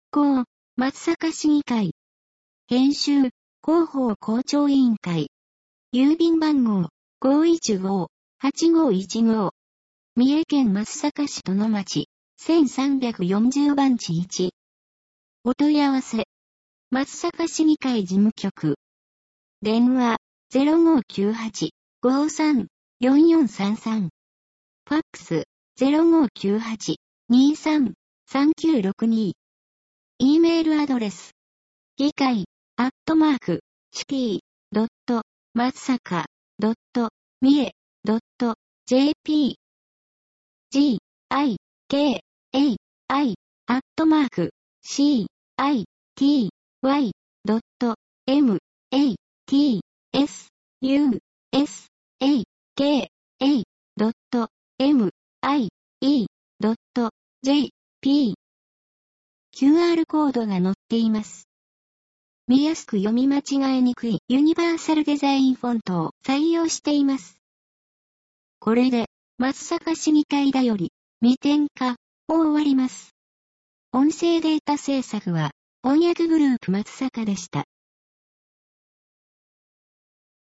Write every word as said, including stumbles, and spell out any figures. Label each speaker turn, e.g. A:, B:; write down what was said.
A: 行、松阪市議会。編集、広報広聴委員会。郵便番号、ごいちご、はちごいちご。三重県松阪市殿町、せんさんびゃくよんじゅうばんちいち。お問い合わせ。松阪市議会事務局。電話、ゼロごきゅうはち、ごさん、よんよんさんさん。ファックス、ゼロごきゅうはち、にさん、さんきゅうろくに。E メールアドレス。議会、アットマーク、シティ、ドット、松阪、ドット、三重、ドット、jp。g, i, k, a, i, アットマーク、c, i, t, y, ドット、m, a, t, s, u, s, a, k, a, ドット、m, i, e, ドット、j, p。キューアール コードが載っています。見やすく読み間違えにくいユニバーサルデザインフォントを採用しています。これで、松阪市議会だより、未点化を終わります。音声データ制作は、翻訳グループ松阪でした。